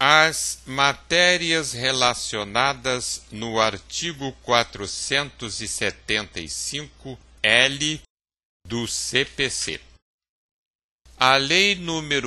As matérias relacionadas no artigo 475-L do CPC. A Lei nº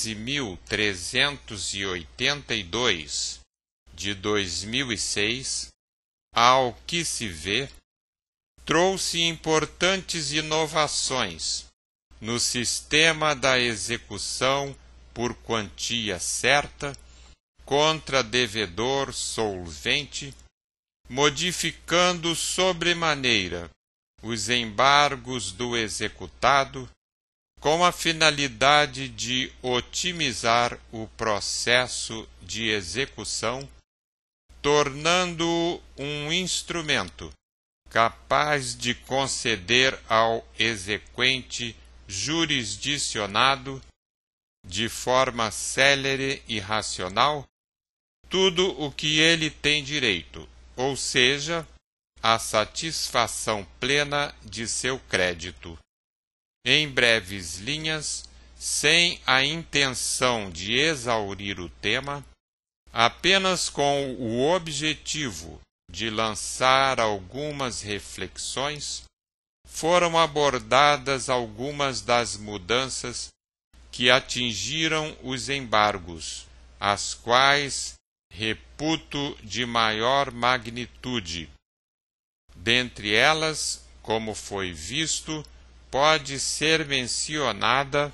11.382, de 2006, ao que se vê, trouxe importantes inovações no sistema da execução por quantia certa contra devedor solvente, modificando sobremaneira os embargos do executado com a finalidade de otimizar o processo de execução, tornando-o um instrumento capaz de conceder ao exequente jurisdicionado, de forma célere e racional, tudo o que ele tem direito, ou seja, a satisfação plena de seu crédito. Em breves linhas, sem a intenção de exaurir o tema, apenas com o objetivo de lançar algumas reflexões, foram abordadas algumas das mudanças que atingiram os embargos, as quais reputo de maior magnitude. Dentre elas, como foi visto, pode ser mencionada